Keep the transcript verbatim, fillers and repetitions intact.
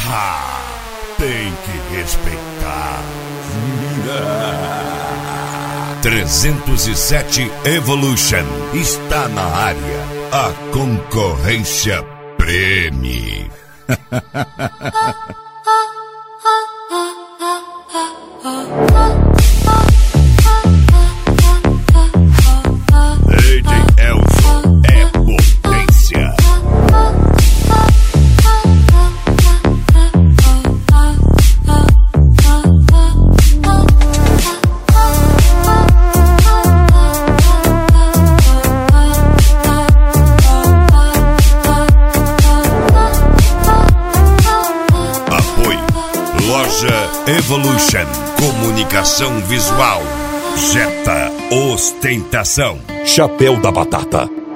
Ah, tem que respeitar. trezentos e sete Evolution está na área. A concorrência preme. D J Elson é potência. Loja Evolution, comunicação visual, Jetta ostentação. Chapéu da Batata,